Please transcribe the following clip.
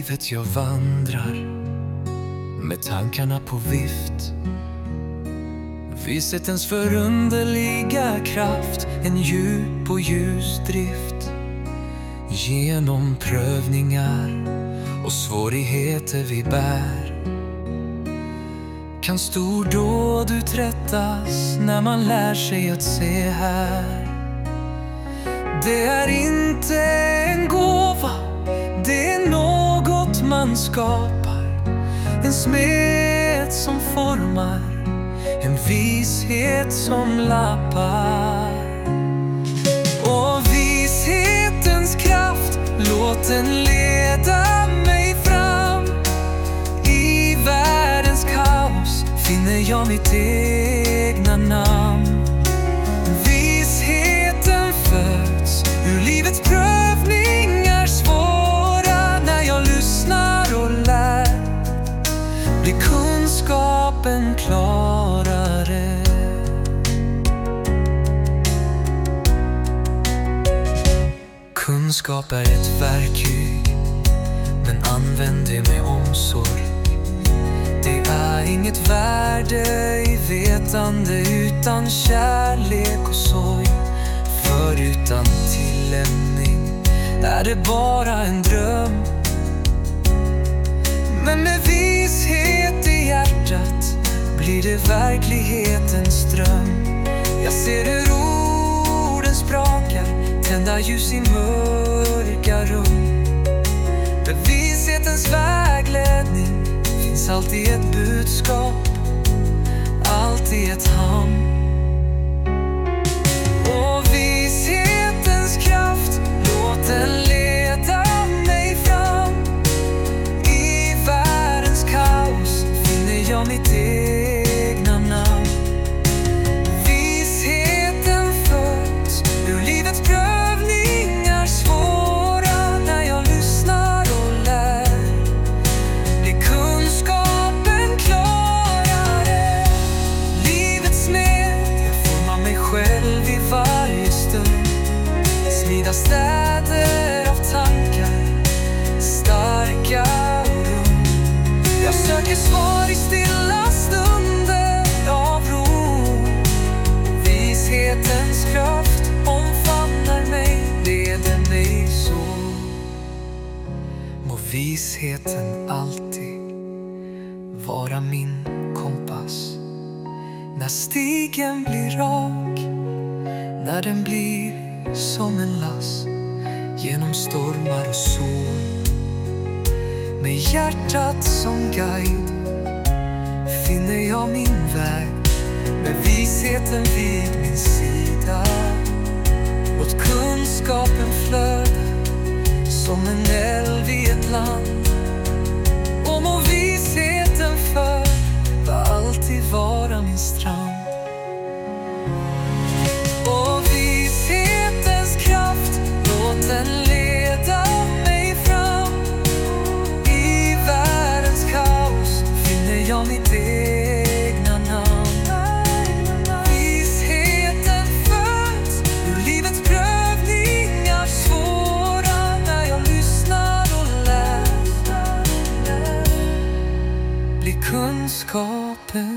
livet jag vandrar med tankarna på vift. Vishetens förunderliga kraft, en djup och ljus drift. Genom prövningar och svårigheter vi bär kan stordåd uträttas när man lär sig att se här. Det är inte en gåva, det är något man skapar. En smed som formar, en vishet som lappar. Och vishetens kraft, låt den leda mig fram. I världens kaos finner jag mitt egna namn. Visheten föds ur livets prövningar svåra. När jag lyssnar och lär blir kunskapen klarare. Kunskap är ett verktyg, men använd det med omsorg. Det är inget värde i vetande utan kärlek och sorg. För utan tillämpning är det bara en dröm. Men med vishet i hjärtat blir det verklighetens dröm. Jag ser hur orden sprakar, tända ljus i mörka rum. Med vishetens vägledning finns alltid ett budskap, alltid ett hamn. Och vishetens kraft, låt den leda mig fram. I världens kaos finner jag mitt egna namn. Visheten föds ur livets prövningar svåra. När jag lyssnar och lär blir kunskapen klarare. Livets smed, jag formar mig själv i varje stund. Smida städer av tankar, starka och rum. Jag söker svar i stilla stunder av ro. Vishetens kraft omfamnar mig, leder mig så. Må visheten alltid vara min kompass. När stigen blir rak, när den blir som en lass genom stormar och sol. Med hjärtat som guide finner jag min väg. Med visheten vid min sida, låt kunskapen flöda som en eld i ett land. Och må visheten för alltid vara min strand. Och vishetens kraft, låt den leda mig fram. I världens kaos finner jag mitt egna namn. Visheten föds ur livets prövningar svåra. När jag lyssnar och lär blir kunskapen